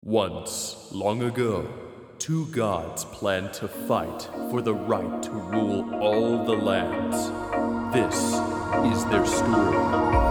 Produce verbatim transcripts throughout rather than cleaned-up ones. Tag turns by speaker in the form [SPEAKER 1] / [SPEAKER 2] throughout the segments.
[SPEAKER 1] Once, long ago, two gods planned to fight for the right to rule all the lands. This is their story.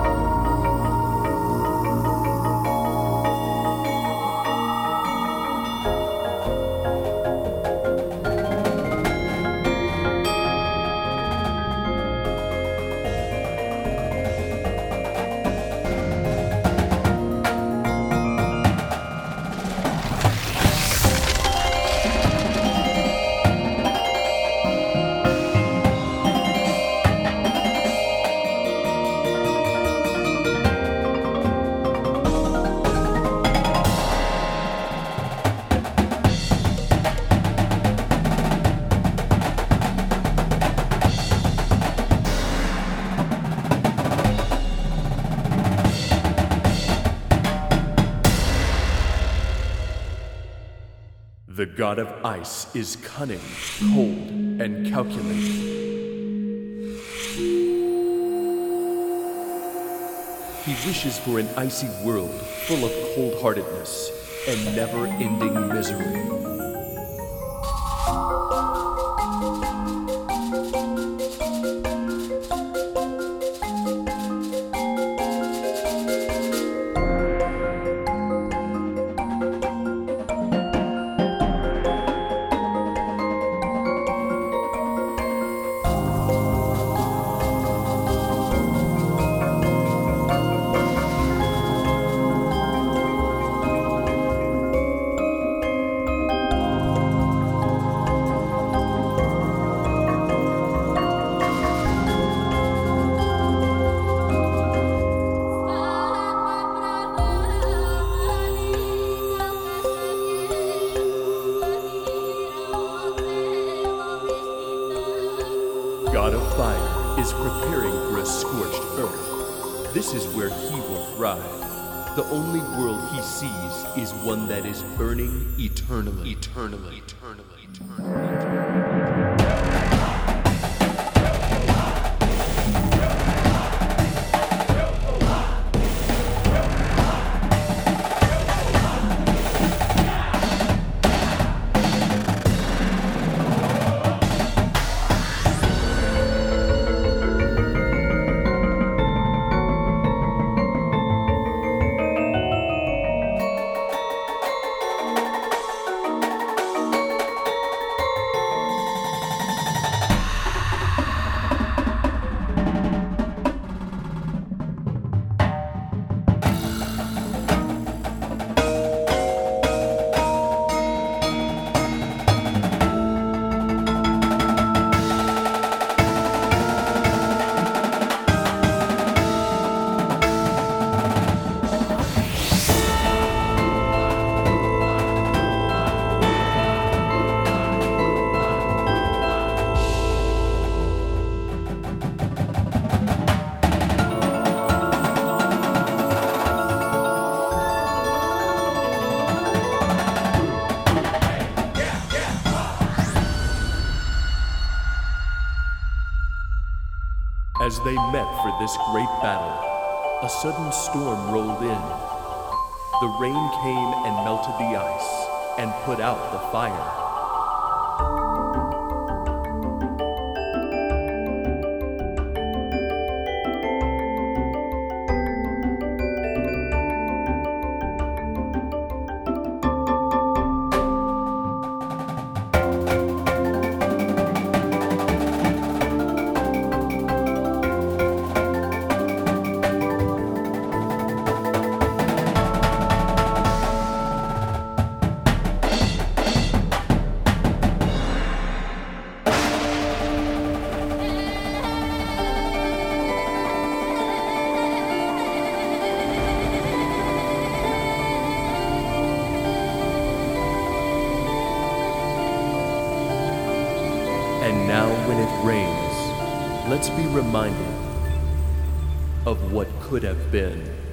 [SPEAKER 1] The god of ice is cunning, cold, and calculating. He wishes for an icy world full of cold-heartedness and never-ending misery. God of Fire is preparing for a scorched earth. This is where he will thrive. The only world he sees is one that is burning eternally, eternally, eternally, eternally. As they met for this great battle, a sudden storm rolled in. The rain came and melted the ice and put out the fire. And now when it rains, let's be reminded of what could have been.